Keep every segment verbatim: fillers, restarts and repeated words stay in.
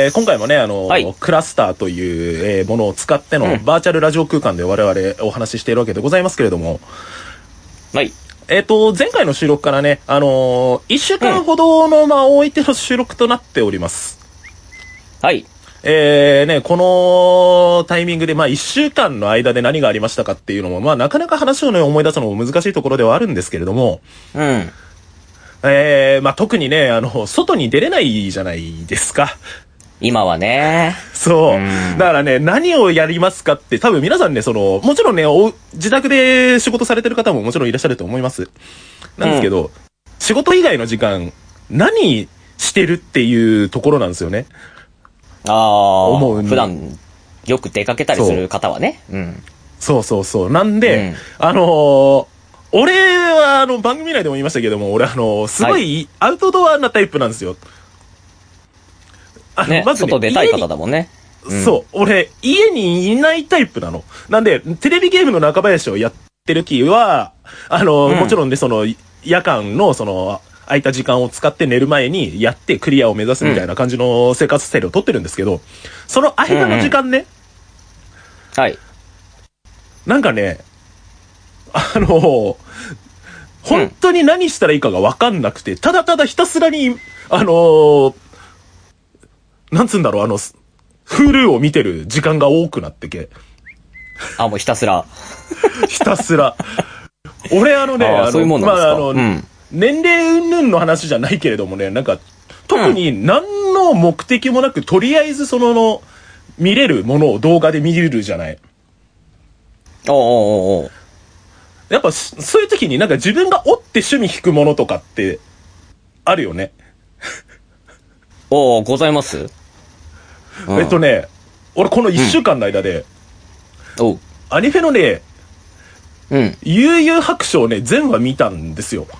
えー、今回もね、あの、はい、クラスターという、えー、ものを使ってのバーチャルラジオ空間で我々お話ししているわけでございますけれども、 はい。 えっと、前回の収録からね、あのー、一週間ほどの間を置いての収録となっております。 はい。 えー、ね、このタイミングで、まあ一週間の間で何がありましたかっていうのも、まあなかなか話をね、思い出すのも難しいところではあるんですけれども、 うん。 えー、まあ特にね、あの、外に出れないじゃないですか。 今はね。 そう。うん、だからね、何をやりますかって多分皆さんね、その、もちろんね、お自宅で仕事されてる方ももちろんいらっしゃると思います。なんですけど、うん、仕事以外の時間、何してるっていうところなんですよね。 ああ、思う。普段、よく出かけたりする方はね。 そう。うん。そうそうそう。なんで、うん、あのー、俺は、あの、番組内でも言いましたけども、俺あの、すごい、アウトドアなタイプなんですよ。 あの、ね、まずね、外出たい方だもんね。 うん、そう。俺、家にいないタイプなの。なんで、テレビゲームの中林をやってる時は、あの、うん、もちろんね、その、夜間の、その、空いた時間を使って寝る前にやってクリアを目指すみたいな感じの生活スタイルをとってるんですけど、その間の時間ね。 うん、はい。 なんかね、あの、本当に何したらいいかがわかんなくて、ただただひたすらに、あの、なんつうんだろう、あの、Hulu を見てる時間が多くなってけ。 あ、もうひたすら。 ひたすら。俺あのね、 ああ、そういうもんなんですか。まあ、あの、うん、 年齢云々の話じゃないけれどもね、なんか、特に何の目的もなく、とりあえずそのの、見れるものを動画で見れるじゃない。 おうおうおうおう。 やっぱ、そういう時になんか自分が追って趣味引くものとかって、あるよね。 おお、ございます、 うん、えっとね、俺この一週間の間で、 うん、おう。 アニフェのね、 うん。 悠々白書をね、全話見たんですよ。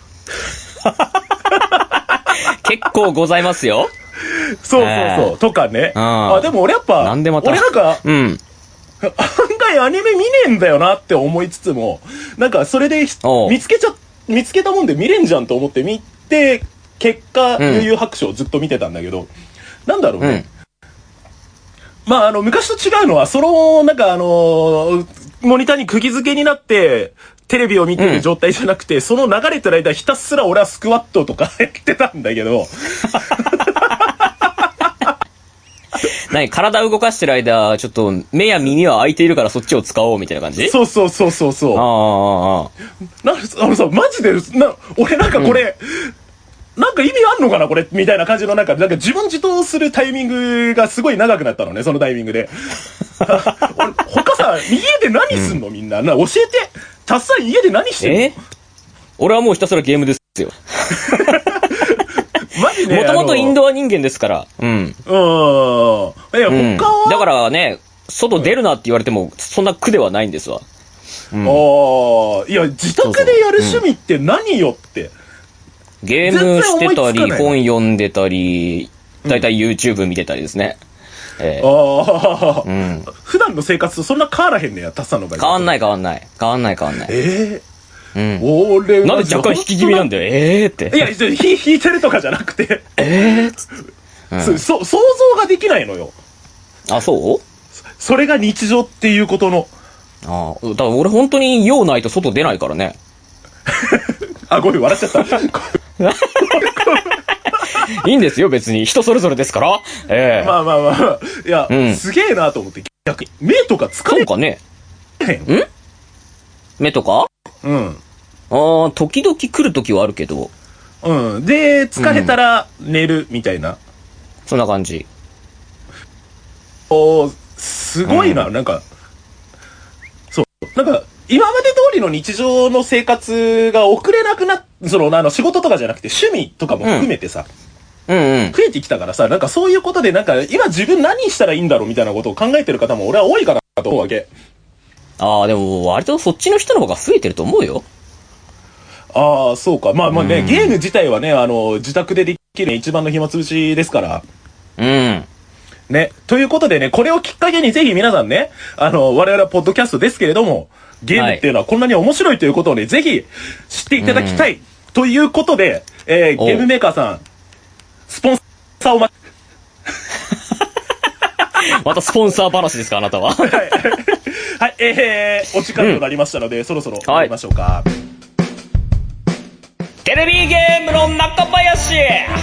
結構ございますよ。 そうそうそう。えー、とかね。あ、でも俺やっぱ、 なんでまた俺なんか、 うん。 案外アニメ見ねえんだよなって思いつつも、なんかそれで見つけちゃ、見つけたもんで見れんじゃんと思って見て、結果、うん、悠々白書をずっと見てたんだけど、なんだろうね。うん、まあ、あの、昔と違うのは、その、なんかあの、モニターに釘付けになって、テレビを見てる状態じゃなくて、うん、その流れてる間ひたすら俺はスクワットとかやってたんだけど。 何体動かしてる間、ちょっと目や耳は開いているからそっちを使おうみたいな感じ？ そうそうそうそうそう。 ああ。な、あのさ、マジで、な、俺なんかこれ、うん、なんか意味あんのかなこれみたいな感じのなんか、なんか自問自答するタイミングがすごい長くなったのね、そのタイミングで。俺、他さ、家で何すんの、うん、みんな。な、教えて。たっさん家で何してんの？ え？俺はもうひたすらゲームですよ。 マジね。 もともとインドア人間ですから。うん。うん。いや、他は、 うん、だからね、外出るなって言われても、そんな苦ではないんですわ。 うん、ああ、いや、自宅でやる趣味って何よって。 うん、ゲームしてたり、本読んでたり、だいたい YouTube 見てたりですね。うん、えー、 ああ、 うん。 普段の生活とそんな変わらへんねや、タッサンの場合。 変わんない変わんない。変わんない変わんない。 ええー。 うん、 俺はなんで若干引き気味なんだよ。ええー、って。 いや、引いてるとかじゃなくて。 ええー、 うん、そ、想像ができないのよ。 あ、そう？ それが日常っていうことの。 ああ、だから俺本当に用ないと外出ないからね。 あ、ごめん、笑っちゃった。 いいんですよ、別に。人それぞれですから。ええー。 まあまあまあ。いや、うん、すげえなと思って。逆に。目とか疲れそうかね。ん？目とか？ うん。 ああ、時々来る時はあるけど。 うん。で、疲れたら寝るみたいな。うん、 そんな感じ。 おー、すごいな、うん、なんか。そう。なんか、今まで通りの日常の生活が遅れなくなっ、その、あの、仕事とかじゃなくて趣味とかも含めてさ。 うん、うんうん。 増えてきたからさ、なんかそういうことでなんか、今自分何したらいいんだろうみたいなことを考えてる方も俺は多いかなと思うわけ。 ああ、でも、割とそっちの人の方が増えてると思うよ。 ああ、そうか。まあまあね、ゲーム自体はね、あの、自宅でできる一番の暇つぶしですから。 うん。 ね。ということでね、これをきっかけにぜひ皆さんね、あの、我々はポッドキャストですけれども、ゲームっていうのはこんなに面白いということをね、ぜひ知っていただきたい。ということで、えー、ゲームメーカーさん、スポンサーをま、 またスポンサー話ですか、あなたは。 はい。はい、えー、お時間となりましたので、うん、そろそろ参りましょうか。はい、 テレビゲームの中林。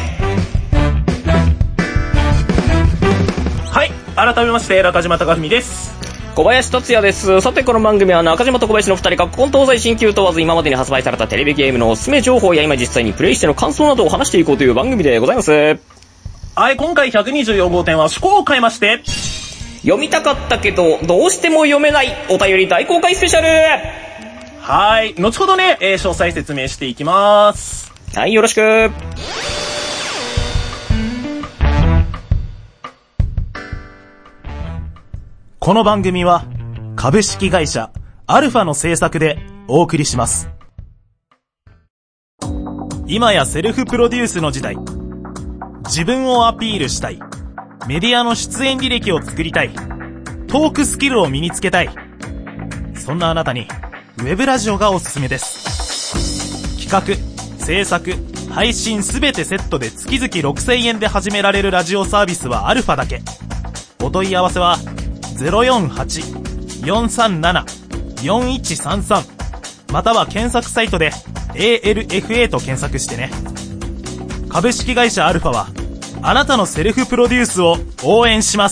はい、改めまして中島貴文です。 小林達也です。さてこの番組は中島と小林のふたりが古今東西新旧問わず今までに発売されたテレビゲームのおすすめ情報や今実際にプレイしての感想などを話していこうという番組でございます。 はい、今回ひゃくにじゅうよん号店は趣向を変えまして読みたかったけどどうしても読めないお便り大公開スペシャル。 はい、後ほどね、えー、詳細説明していきます。 はい、よろしく。 この番組は株式会社アルファの制作でお送りします。今やセルフプロデュースの時代。自分をアピールしたい。メディアの出演履歴を作りたい。トークスキルを身につけたい。そんなあなたにウェブラジオがおすすめです。企画、制作、配信すべてセットで月々ろくせんえんで始められるラジオサービスはアルファだけ。お問い合わせはゼロよんはち よんさんなな よんいちさんさん または検索サイトで エーエルエフエー と検索してね。株式会社アルファはあなたのセルフプロデュースを応援します。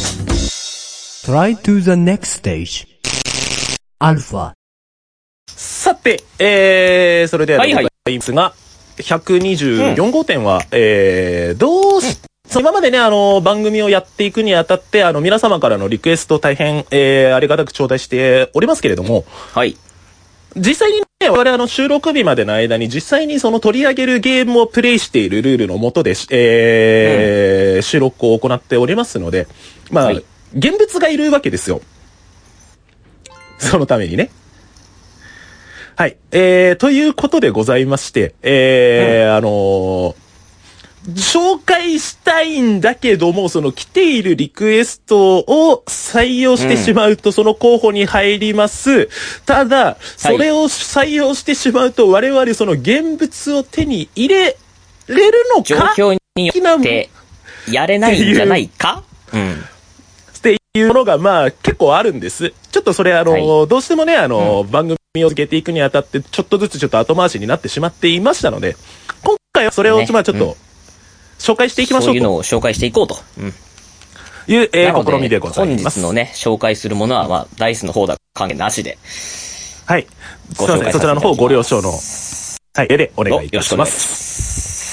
Try to the next stage アルファ。 さて、えー、それではでございますが、はいはい、ひゃくにじゅうよん号店は、うん、えー、どうし、うん、今までね、あの、番組をやっていくにあたって、あの、皆様からのリクエスト大変、えー、ありがたく頂戴しておりますけれども、 はい。 実際にね、我々あの、収録日までの間に実際にその取り上げるゲームをプレイしているルールの下で、えー、うん、収録を行っておりますので、まあ、はい、現物がいるわけですよ。そのためにね。はい。えー、ということでございまして、えー、うん、あのー、紹介したいんだけども、その来ているリクエストを採用してしまうと、その候補に入ります。うん、ただ、それを採用してしまうと、我々その現物を手に入れれるのか、 状況によってやれないんじゃないか、うん。 っていうものが、まあ、結構あるんです。ちょっとそれ、あの、はい、どうしてもね、あの、うん、番組を続けていくにあたって、ちょっとずつちょっと後回しになってしまっていましたので、今回はそれを、ね、まあちょっと、うん、紹介していきましょうと。 そういうのを紹介していこうと。うん。 いう、えー、試みでございます。 本日のね、紹介するものは、まあ、ダイスの方だ、関係なしで。 はい。ご紹介そちらの方ご了承の、はい、絵でお願いいたします。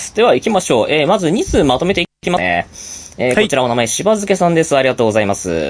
では行きましょう。えー、まずに通まとめていきますね。えーはい、こちらお名前、しばづけさんです。ありがとうございます。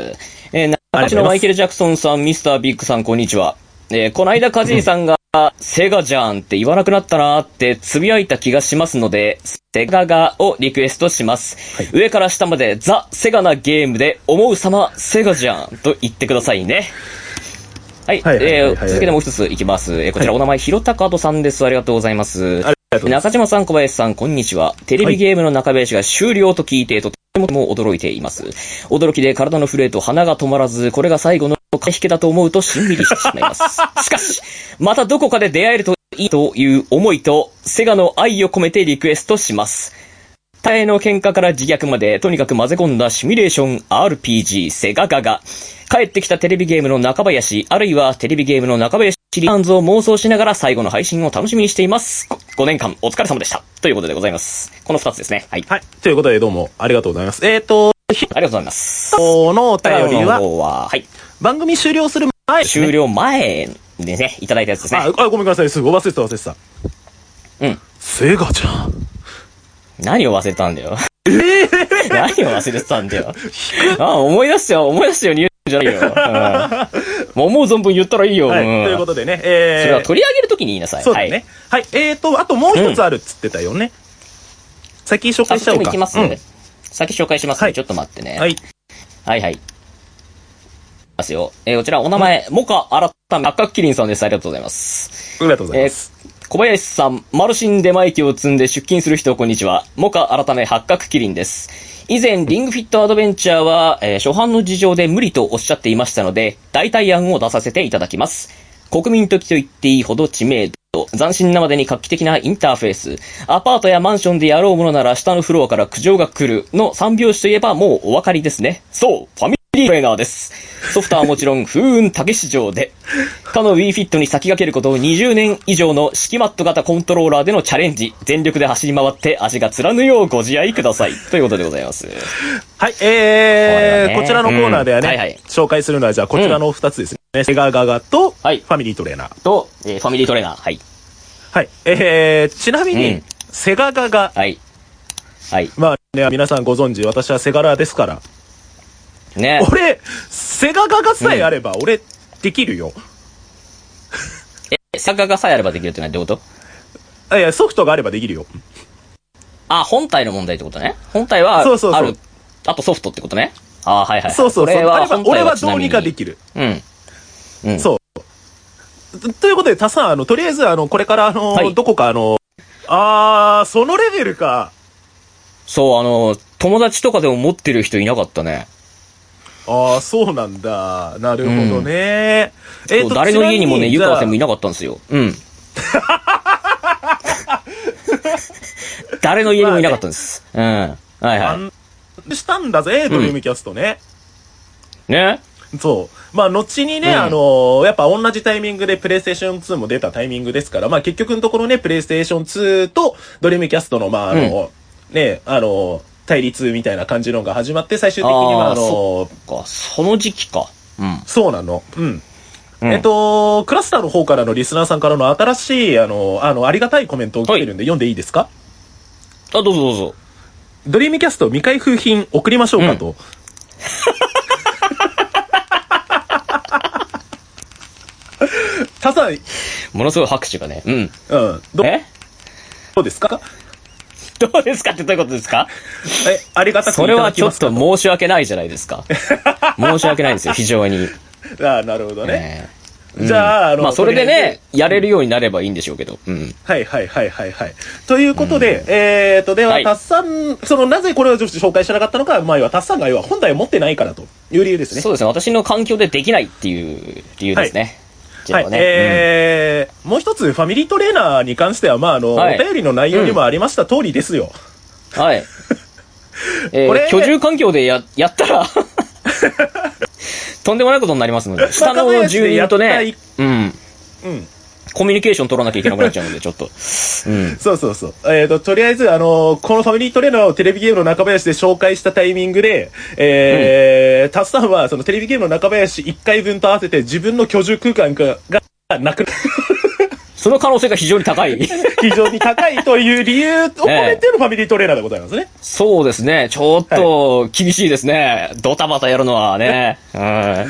えー、中地のマイケル・ジャクソンさん、ミスター・ビッグさん、こんにちは。えー、こないだカジーさんが、セガじゃんって言わなくなったなーってつぶやいた気がしますので、セガガをリクエストします。はい、上から下までザ・セガなゲームで思う様セガじゃんと言ってくださいね。はい。えー、続けてもう一ついきます。えー、こちらお名前、ひろたかどさんです。ありがとうございます。中島さん、小林さん、こんにちは。テレビゲームの中林が終了と聞いて、とてもとても驚いています。驚きで体の震えと鼻が止まらず、これが最後の駆け引きだと思うとしんみりしてしまいます。しかし、またどこかで出会えるといいという思いと、セガの愛を込めてリクエストします。大変の喧嘩から自虐まで、とにかく混ぜ込んだシミュレーション アールピージー セガガガ。帰ってきたテレビゲームの中林、あるいはテレビゲームの中林リターンズを妄想しながら最後の配信を楽しみにしています。ごねんかんお疲れ様でした。ということでございます。このふたつですね。はい。 はい。ということでどうもありがとうございます。えーと、 ありがとうございます。 このお便りは、 ははい。 番組終了する前、ね、 終了前でね、いただいたやつですね。 あ、あごめんなさい。すぐ忘れてた忘れてた。 うん。 セガじゃん。 何を忘れたんだよ。 えー、 何を忘れてたんだよ。あ、思い出すよ、思い出すように言うんじゃないよ。うん、もう思う存分言ったらいいよ。 はい、 うん、 ということでね、えー、 それは取り上げるときに言いなさい。 そうだね。はい。はい、えーと、あともう一つあるっつってたよね。うん、先紹介しちゃおうか。 先行きます、うん、先紹介します、ね。はい、ちょっと待ってね。 はい。 はいはい。ますよ。えー、こちらお名前、うん、モカ改め赤キリンさんです。ありがとうございます。 ありがとうございます。 えー小林さん、マルシン出前機を積んで出勤する人、こんにちは。モカ改め八角キリンです。以前、リングフィットアドベンチャーは、えー、初版の事情で無理とおっしゃっていましたので、代替案を出させていただきます。 国民的と言っていいほど知名度、斬新なまでに画期的なインターフェース、アパートやマンションでやろうものなら下のフロアから苦情が来るの三拍子といえばもうお分かりですね。そう、ファミリートレーナーです。ソフトはもちろん風雲竹市場で、他の WiiFit に先駆けることにじゅうねん以上の敷きマット型コントローラーでのチャレンジ、全力で走り回って足がつらぬようご自愛ください。ということでございます。 はい、えー、こ,、ね、こちらのコーナーではね、うんはいはい、紹介するのはじゃあこちらの二つですね。うん、セガガガと、ファミリートレーナー。 と、えー、ファミリートレーナー。はい。 はい。えー、ちなみに、うん、セガガガ。 はい。はい。 まあね、皆さんご存知、私はセガラーですから。 ね。 俺、セガガガさえあれば、うん、俺、できるよ。 え、セガガガさえあればできるって何ってこと？ あ、いや、ソフトがあればできるよ。 あ、本体の問題ってことね。本体は、そうそうそうある。あとソフトってことね。あ、はいはい。 そうそうそう。 俺は本体は俺はどうにかできる。 うん。うん。 そう。ということで、たさん、あの、とりあえず、あの、これから、あの、はい、どこか、あの、あー、そのレベルか。 そう、あの、友達とかでも持ってる人いなかったね。 ああ、そうなんだ。なるほどね。 うん、えっと、誰の家にもね、湯川さんもいなかったんですよ。うん。誰の家にもいなかったんです。まあね、うん。はいはい。 したんだぜ、ドリームキャストね。 うん、ね。 そう。まあ、後にね、うん、あのー、やっぱ同じタイミングでプレイステーションツーも出たタイミングですから、まあ結局のところね、プレイステーションツーとドリームキャストの、まあ、あの、うん、ね、あのー、対立みたいな感じのが始まって、最終的には、あのー、 そっか、その時期か。 うん。そうなの。うん。うん、えっと、クラスターの方からのリスナーさんからの新しい、あの、あの、ありがたいコメントを来てるんで、はい、読んでいいですか？ あ、どうぞどうぞ。 ドリームキャスト未開封品送りましょうかと。うん、ただ、 ものすごい拍手がね。うん。 うん。どえどうですか？ どうですかってどういうことですか？ え、ありがたくいただきますか？ それはちょっと申し訳ないじゃないですか。申し訳ないですよ、非常に。 ああ、なるほどね。えー、じゃあ、あの、 まあ、それでね、やれるようになればいいんでしょうけど。うん。 はいはいはいはいはい。ということで、うん、えーと、では、はい、タッサン、その、なぜこれを紹介しなかったのか、まあ、タッサンが要は本体を持ってないからという理由ですね。 そうですね。私の環境でできないっていう理由ですね。 はい。はい、ね、えー、うん、もう一つ、ファミリートレーナーに関しては、まあ、あの、はい、お便りの内容にもありました通りですよ。 うん、はい。えー、これ居住環境でや、やったら、とんでもないことになりますので、下の住人とね、うん。うん。コミュニケーション取らなきゃいけなくなっちゃうので、ちょっと。うん。 そうそうそう。えっと、とりあえず、あのー、このファミリートレーナーをテレビゲームの中林で紹介したタイミングで、えー、うん、タスさんは、そのテレビゲームの中林いっかいぶんと合わせて自分の居住空間が、がなくなる。 その可能性が非常に高い。 非常に高いという理由を込めてのファミリートレーナーでございますね。ええ、 そうですね。ちょっと厳しいですね。はい、ドタバタやるのはね。はい。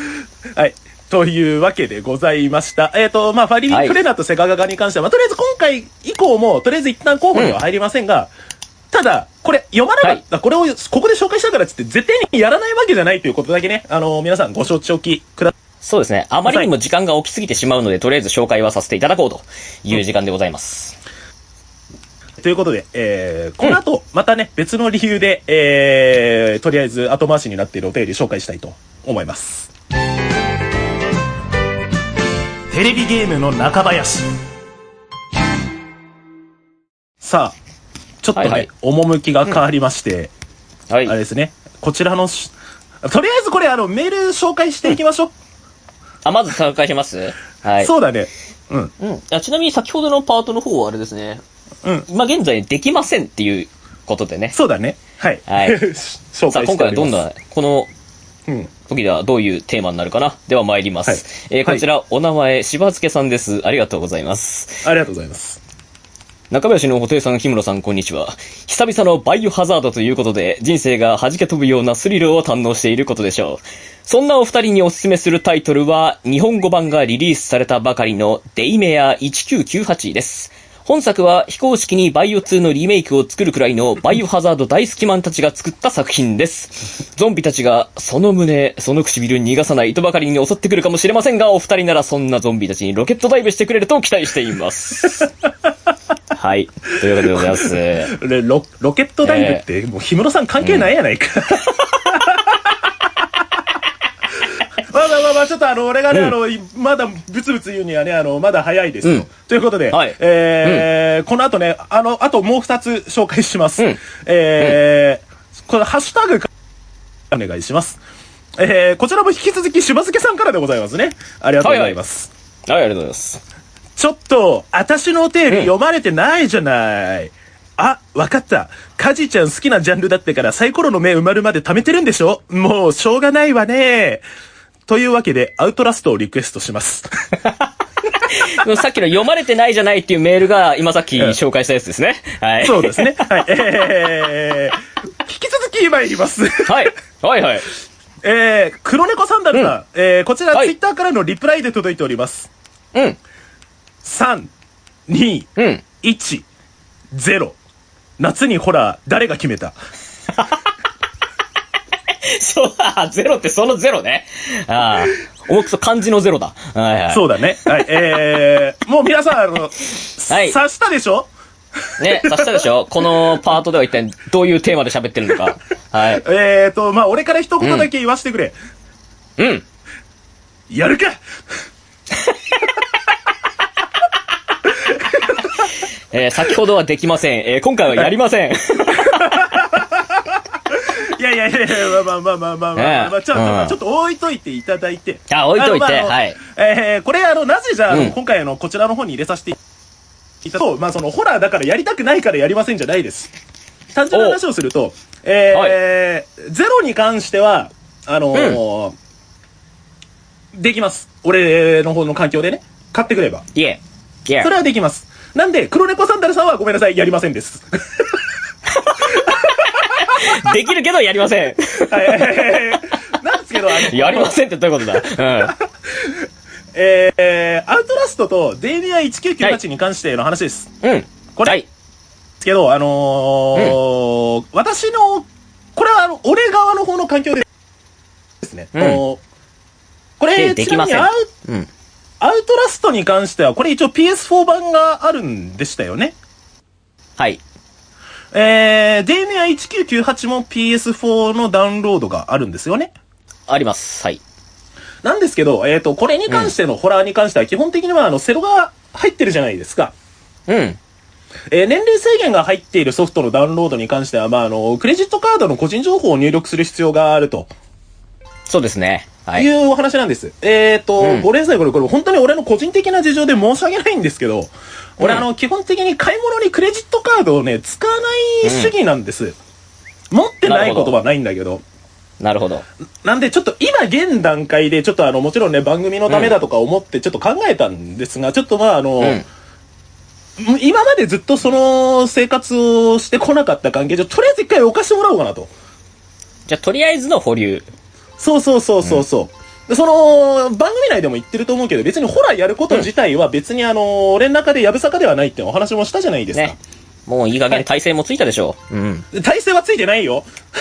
はい。というわけでございました。えっ、ー、と、まあ、ファミリートレーナーとセガガガに関しては、はい、まあ、とりあえず今回以降も、とりあえず一旦候補には入りませんが、うん、ただ、これ読まなかった、はい、これをここで紹介したからっつって絶対にやらないわけじゃないということだけね、あのー、皆さんご承知おきください。 そうですね。あまりにも時間が起きすぎてしまうので、とりあえず紹介はさせていただこうという時間でございます。 うん、ということで、えー、この後、またね、別の理由で、えー、とりあえず後回しになっているお便り紹介したいと思います。 テレビゲームの中林。 さあ、ちょっとね、はいはい、趣が変わりまして、 うん、はい、 あれですね、こちらの、とりあえずこれあの、メール紹介していきましょう。 あ、まず紹介しますはい。 そうだね。うん。 うん。あ、ちなみに先ほどのパートの方はあれですね。 うん。 今現在できませんっていうことでね。 そうだね。はい。 はい。紹介しております。さあ、今回はどんな、この、うん。時ではどういうテーマになるかな。では参ります。はい、えー、こちら、はい、お名前、しばづけさんです。ありがとうございます。 ありがとうございます。 中林の布袋さん、日村さん、こんにちは。久々のバイオハザードということで、人生が弾け飛ぶようなスリルを堪能していることでしょう。そんなお二人におすすめするタイトルは、日本語版がリリースされたばかりのデイメアいちきゅうきゅうはちです。本作は非公式にバイオツーのリメイクを作るくらいのバイオハザード大好きマンたちが作った作品です。ゾンビたちがその胸、その唇逃がさないとばかりに襲ってくるかもしれませんが、お二人ならそんなゾンビたちにロケットダイブしてくれると期待しています。はい。というわけでございます。 ロ、ロケットダイブって、えー、もう氷室さん関係ないやないか。うん、まああまあまあまあ、ちょっとあの、俺がね、うん、あの、まだブツブツ言うにはね、あの、まだ早いですよ。うん、ということで、はい、えー、うん、この後ね、あの、あともう二つ紹介します。うん、えー、これ、ハッシュタグお願いします。えー、こちらも引き続き、しばづけさんからでございますね。ありがとうございます。 はい、はい、はい、ありがとうございます。 ちょっと、私のお便り読まれてないじゃない。うん、あ、わかった。カジちゃん好きなジャンルだってからサイコロの目埋まるまで貯めてるんでしょ？もう、しょうがないわね。というわけで、アウトラストをリクエストします。 さっきの読まれてないじゃないっていうメールが、今さっき紹介したやつですね。はい。 そうですね。はい。えー、引き続き参ります。 はい。はいはい。 えー、黒猫サンダルさん、うん、えー、こちら、はい、ツイッターからのリプライで届いております。 うん。 さん、に、うん、いち、ゼロ。夏にホラー、誰が決めた？ そう、ゼロってそのゼロね。ああ。重くそ漢字のゼロだ。はいはい。 そうだね。はい。えー、もう皆さん、あの、はい。察したでしょ？ ね、察したでしょ？このパートでは一体どういうテーマで喋ってるのか。はい。 えーと、まあ、俺から一言だけ言わせてくれ。 うん。うん、 やるかえー、先ほどはできません。えー、今回はやりません。 いやいやいやいや、まあまあまあまあまあまあ、まあ、ちょっと、うん、ちょっと置いといていただいて。 あ、置いといて、まあ、はい。 えー、これあの、なぜじゃあ、うん、今回あの、こちらの方に入れさせていただくと、まあその、ホラーだからやりたくないからやりませんじゃないです。単純な話をすると、えー、はい、ゼロに関しては、あのーうん、できます。俺の方の環境でね、買ってくれば。 いえ。いえ。 それはできます。なんで、黒猫サンダルさんはごめんなさい、やりませんです。 できるけどやりません。 なんですけど、あの、 やりませんってどういうことだ。うん、 えー、アウトラストとデイミアいちきゅうきゅうはちに関しての話です。 はい、うん。 これ。はい。ですけど、あのーうん、私の、これはあの、俺側の方の環境でですね。うん、これ、 できません。 ちなみにアウ、うん、アウトラストに関しては、これ一応 ピーエスフォー 版があるんでしたよね。 はい。 えー、デイミアいちきゅうきゅうはちも ピーエスフォー のダウンロードがあるんですよね。 あります。はい。 なんですけど、えっと、これに関しての、うん、ホラーに関しては基本的にはあの、セロが入ってるじゃないですか。 うん。 えー、年齢制限が入っているソフトのダウンロードに関しては、まあ、あの、クレジットカードの個人情報を入力する必要があると。 そうですね。はい。 いうお話なんです。えっと、うん、ごめんなさい、これ、これ本当に俺の個人的な事情で申し訳ないんですけど、俺、うん、あの、基本的に買い物にクレジットカードをね、使わない主義なんです。うん、持ってないことはないんだけど。 なるほど。 なんで、ちょっと今現段階で、ちょっとあの、もちろんね、番組のためだとか思ってちょっと考えたんですが、うん、ちょっとまあ、あの、うん、今までずっとその生活をしてこなかった関係上、とりあえず一回置かしてもらおうかなと。 じゃあ、とりあえずの保留。 そうそうそうそうそう。うんでその、番組内でも言ってると思うけど、別にホラーやること自体は別にあの、うん、俺の中でやぶさかではないってお話もしたじゃないですか。ね、 もういい加減体勢もついたでしょう。はい、うん。 体勢はついてないよ。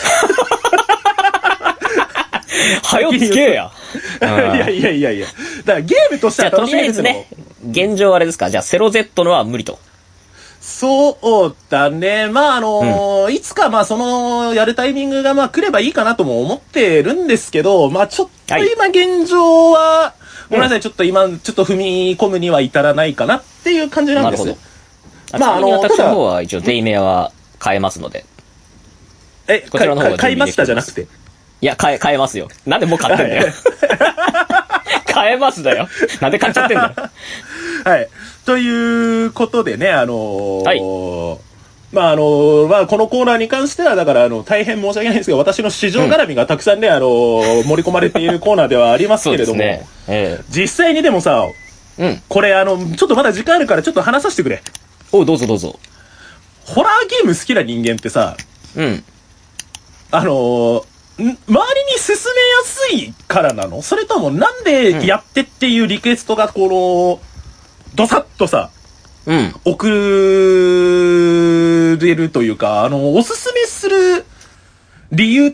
はよつけや。 いやいやいやいや。だからゲームとしては楽しみですね。 現状あれですかじゃあ、セロ Z のは無理と。 そうだね。まあ、あのーうん、いつかまあ、その、やるタイミングがまあ、来ればいいかなとも思ってるんですけど、まあ、ちょっと今現状は、はい、ごめんなさい、ちょっと今、ちょっと踏み込むには至らないかなっていう感じなんです。なるほど。まあ、あの、私の方は一応、デイメアは変えますので。 え、こちらの方が買いましたじゃなくて。いや、変え、変えますよ。なんでもう買ってんだよ。変えますだよ。なんで買っちゃってんだよ。 はい。ということでね、あのー、 はい。 まあ、あのー、まあ、このコーナーに関しては、だから、あの、大変申し訳ないんですけど、私の市場絡みがたくさんね、うん、あのー、盛り込まれているコーナーではありますけれども、ねええ、実際にでもさ、 うん。 これ、あの、ちょっとまだ時間あるから、ちょっと話させてくれ。 おう、どうぞどうぞ。 ホラーゲーム好きな人間ってさ、 うん。 あのー、周りに進めやすいからなの？それともなんでやってっていうリクエストがこの、ドサッとさ、 うん。 送れるというか、あの、おすすめする理由って、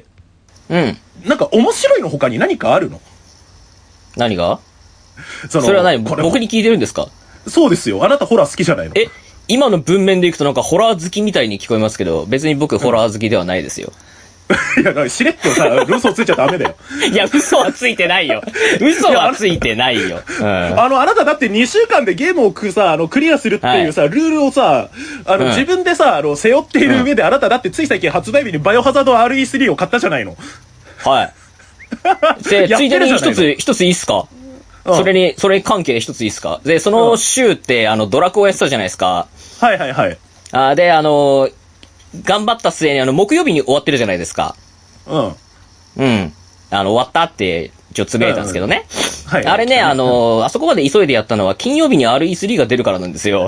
うん。 なんか面白いの他に何かあるの？ 何が？ その、 それは何？僕に聞いてるんですか？ そうですよ。あなたホラー好きじゃないの？ え、今の文面でいくとなんかホラー好きみたいに聞こえますけど、別に僕ホラー好きではないですよ。 いや、だからしれっとさ、嘘ついちゃダメだよ。 いや、嘘はついてないよ。嘘はついてないよ。うん、 あの、あなただってにしゅうかんでゲームをくさ、あの、クリアするっていうさ、はい、ルールをさ、あの、うん、自分でさ、あの、背負っている上で、あなただってつい最近発売日にバイオハザード アールイースリー を買ったじゃないの。 はい。で、ついでに一つ、一ついいっすか？うん、それに、それ関係一ついいっすか？で、その週って、あの、ドラクエやってたじゃないですか。 はいはいはい。 あで、あの、頑張った末に、あの、木曜日に終わってるじゃないですか。 うん。 うん。あの、終わったって、一応つぶやいたんですけどね。 うん、はい。 あれね、あの、あそこまで急いでやったのは、金曜日に アールイースリー が出るからなんですよ。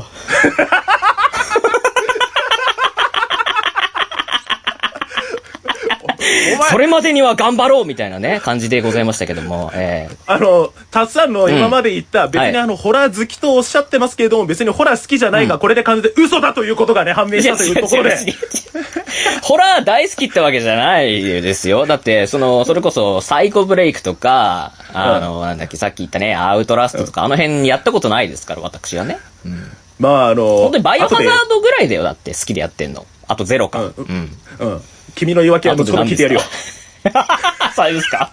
それまでには頑張ろうみたいなね、感じでございましたけども、えー、あの、たくさんの今まで言った、うん、別にあの、はい、ホラー好きとおっしゃってますけれども、別にホラー好きじゃないが、うん、これで完全で嘘だということがね、判明したというところで。 ホラー大好きってわけじゃないですよ。だって、その、それこそ、サイコブレイクとか、あの、うん、なんだっけ、さっき言ったね、アウトラストとか、うん、あの辺やったことないですから、私はね。うん、 まあ、あの、 本当にバイオハザードぐらいだよ、だって好きでやってんの。あとゼロか。 うん。うん。うん、君の言い訳は後ほど聞いてやるよ。 そうですか。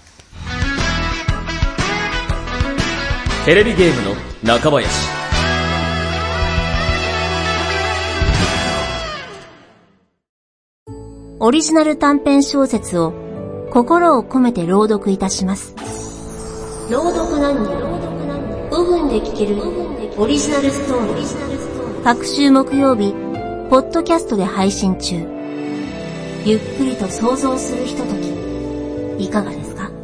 テレビゲームの中林。 オリジナル短編小説を心を込めて朗読いたします。朗読何人ごふんで聞けるオリジナルストーリー。各週木曜日、ポッドキャストで配信中。ゆっくりと想像するひととき。いかがですか？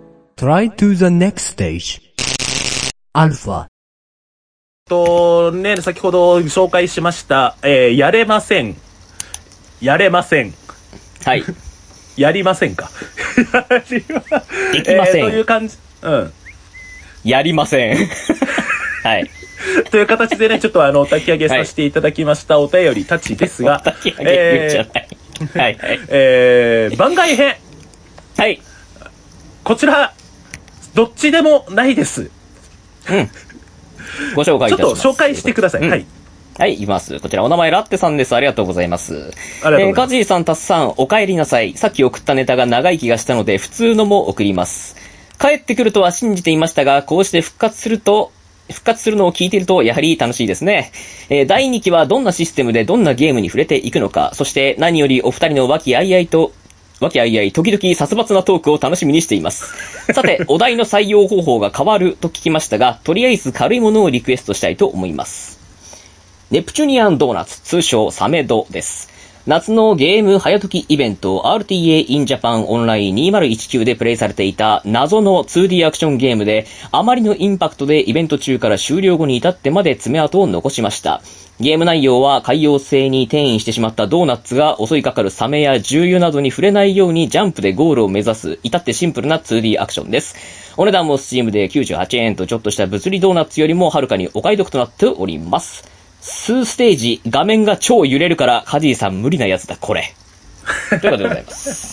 Try to the next stage. アルファ。 とね、先ほど紹介しました、えー、やれません。やれません。 はい。 やりませんか。 できません。 えー、という感じ。うん。 やりません。はい。 という形でね、ちょっとあの、炊き上げさせていただきましたお便りたちですが。 炊き上げ言っちゃない。えー、はいはい。 えー、番外編。 はい。 こちら、どっちでもないです。 うん。ご紹介いたします。 ちょっと紹介してください。うん、はい。 はい、います。こちらお名前ラッテさんです。ありがとうございます。ありがとうございます。えー、カジーさん、タスさん、お帰りなさい。さっき送ったネタが長い気がしたので、普通のも送ります。帰ってくるとは信じていましたが、こうして復活すると、復活するのを聞いていると、やはり楽しいですね。えー、だいにきはどんなシステムでどんなゲームに触れていくのか、そして何よりお二人の和気あいあいと、和気あいあい、時々殺伐なトークを楽しみにしています。さて、お題の採用方法が変わると聞きましたが、とりあえず軽いものをリクエストしたいと思います。ネプチュニアンドーナツ、通称サメドです。夏のゲーム早時イベント アールティーエー in Japan オンラインにせんじゅうきゅうでプレイされていた謎の ツーディー アクションゲームで、あまりのインパクトでイベント中から終了後に至ってまで爪痕を残しました。ゲーム内容は海洋性に転移してしまったドーナツが襲いかかるサメや重油などに触れないようにジャンプでゴールを目指す至ってシンプルな ツーディー アクションです。お値段も Steam できゅうじゅうはちえんとちょっとした物理ドーナツよりもはるかにお買い得となっております。数ステージ画面が超揺れるからカジーさん無理なやつだこれ。ということでございます。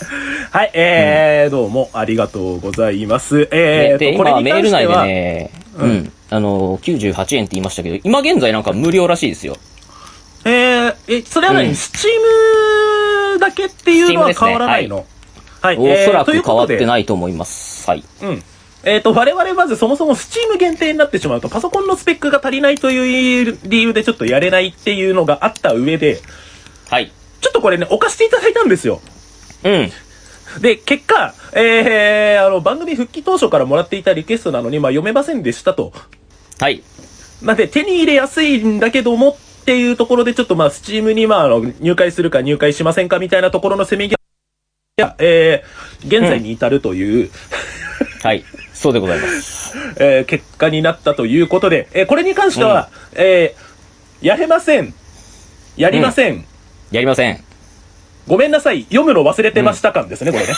はい、えー、うん、どうもありがとうございます。えー、 ね、で、今メール内でね、うん、うん、あの、きゅうじゅうはちえんって言いましたけど、今現在なんか無料らしいですよ。 えー、え、それは何、うん、スチームだけっていうのは変わらないの？ はい。はい、おそらく変わってないと思います。はい。 うん。えっと、我々まずそもそもスチーム限定になってしまうと、パソコンのスペックが足りないという理由でちょっとやれないっていうのがあった上で、 はい。 ちょっとこれね、置かせていただいたんですよ。 うん。 で、結果、えー、あの、番組復帰当初からもらっていたリクエストなのに、まあ読めませんでしたと。 はい。 なんで、手に入れやすいんだけどもっていうところで、ちょっとまあ、スチームにまあ、あの、入会するか入会しませんかみたいなところのせめぎや、えー、現在に至るという、うん、 はい。そうでございます。 えー、結果になったということで、えー、これに関しては、うん、えー、やれません。やりません。うん、 やりません。 ごめんなさい。読むの忘れてました感ですね、うん、これね。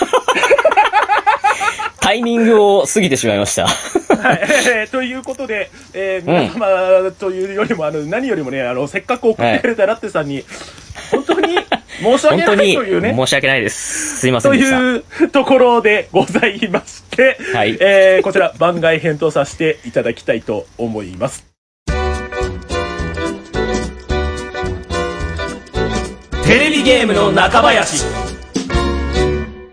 タイミングを過ぎてしまいました。 はい、えー。ということで、えー、皆様というよりも、あの、何よりもね、あの、せっかく送ってくれたラッテさんに、本当に申し訳ないというね。 申し訳ないです。すいませんでした。 というところでございまして、はい。えー、こちら番外編とさせていただきたいと思います。 テレビゲームの中林。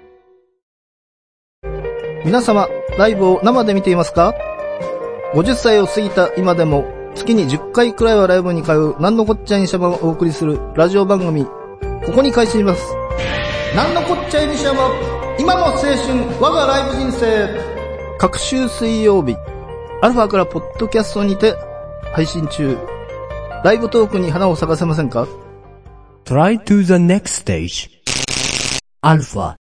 皆様、ライブを生で見ていますか？ごじゅっさいを過ぎた今でも、月にじゅっかいくらいはライブに通う、なんのこっちゃいにしゃばをお送りするラジオ番組、ここに開始します。なんのこっちゃいにしゃば、今の青春、我がライブ人生。各週水曜日、アルファからポッドキャストにて配信中。ライブトークに花を咲かせませんか？ Try to the next stage. アルファ。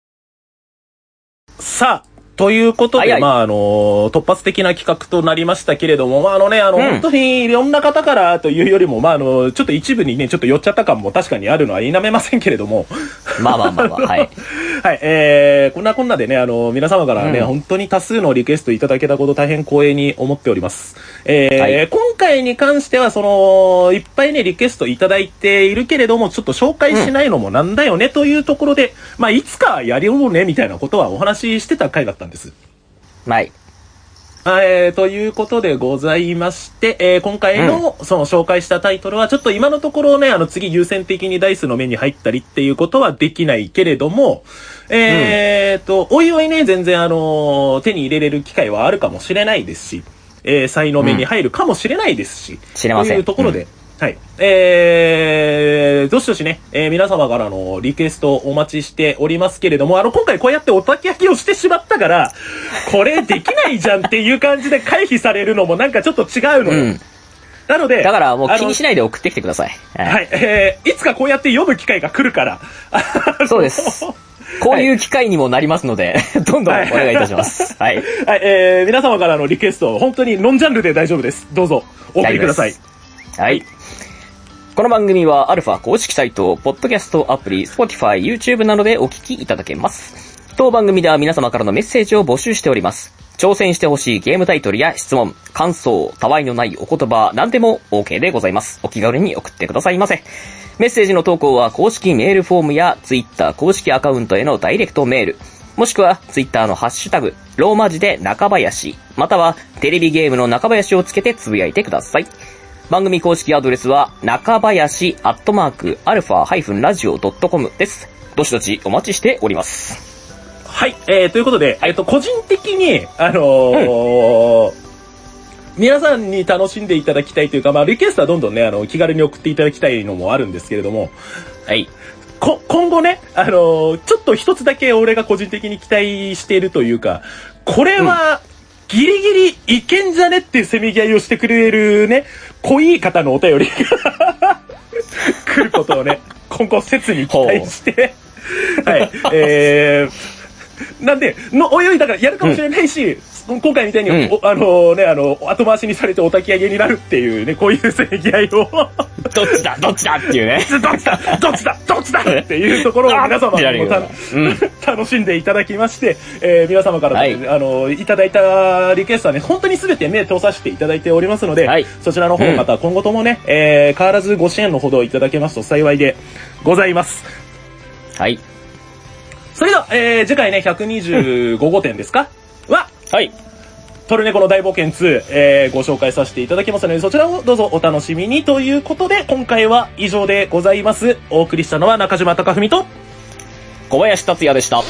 さあ、ということで、はいはい、まあ、あのー、突発的な企画となりましたけれども、まあ、あのね、あの、うん、本当にいろんな方からというよりも、まあ、あの、ちょっと一部にね、ちょっと寄っちゃった感も確かにあるのは否めませんけれども。 まあまあまあまあ、はい。 はい、えー、こんなこんなでね、あの、皆様からね、うん、本当に多数のリクエストいただけたこと大変光栄に思っております。えー、はい、今回に関しては、その、いっぱいね、リクエストいただいているけれども、ちょっと紹介しないのもなんだよね、というところで、うん、まあ、いつかやりようね、みたいなことはお話ししてた回だったんです。 はい。 えー、ということでございまして、えー、今回の、その紹介したタイトルは、ちょっと今のところね、あの次優先的にダイスの目に入ったりっていうことはできないけれども、えーと、うん、おいおいね、全然あの、手に入れれる機会はあるかもしれないですし、えー、才能目に入るかもしれないですし、 知れません。 というところで、うんはい。えー、どしどしね、えー、皆様からのリクエストお待ちしておりますけれども、あの、今回こうやっておたき焼きをしてしまったから、これできないじゃんっていう感じで回避されるのもなんかちょっと違うのよ。うん、なので、 だからもう気にしないで送ってきてください。 はい、はい、えー、いつかこうやって読む機会が来るから。 そうです。こういう機会にもなりますので、はい、どんどんお願いいたします。はい。 はい、えー、皆様からのリクエスト、本当にノンジャンルで大丈夫です。どうぞ、お送りください。 はい。この番組はアルファ公式サイト、ポッドキャストアプリ、Spotify、YouTube などでお聞きいただけます。当番組では皆様からのメッセージを募集しております。挑戦してほしいゲームタイトルや質問、感想、たわいのないお言葉、何でも OK でございます。お気軽に送ってくださいませ。メッセージの投稿は公式メールフォームや Twitter 公式アカウントへのダイレクトメール、もしくは Twitter のハッシュタグ、ローマ字で中林、またはテレビゲームの中林をつけてつぶやいてください。番組公式アドレスは、中林アットマークアルファハイフンラジオドットコムです。どしどしお待ちしております。 はい、えー、ということで、はい、えっと、個人的に、あのー、うん、皆さんに楽しんでいただきたいというか、まあ、リクエストはどんどんね、あの、気軽に送っていただきたいのもあるんですけれども、 はい。 こ、今後ね、あのー、ちょっと一つだけ俺が個人的に期待しているというか、これは、うんギリギリいけんじゃねっていうせめぎ合いをしてくれるね、濃い方のお便りが来ることをね、今後切に期待して、はい、えー、なんで、の、おいおいだからやるかもしれないし、うん、今回みたいに、うん、あのね、あの、後回しにされてお焚き上げになるっていうね、こういうせめぎ合いを。 どっちだどっちだっていうね。 どっちだどっちだどっちだっていうところを皆様もた、うん、楽しんでいただきまして、えー、皆様から、ねはい、あの、いただいたリクエストはね、本当に全て目通させていただいておりますので、はい、そちらの方また今後ともね、うん、えー、変わらずご支援のほどいただけますと幸いでございます。 はい。 それでは、えー、次回ね、ひゃくにじゅうごごてんですかは、 はい。 トルネコの大冒険ツー、えー、ご紹介させていただきますので、そちらをどうぞお楽しみにということで、今回は以上でございます。お送りしたのは中島貴文と小林達也でした。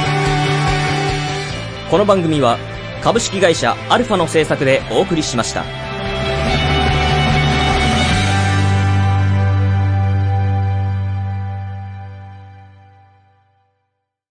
この番組は株式会社アルファの制作でお送りしました。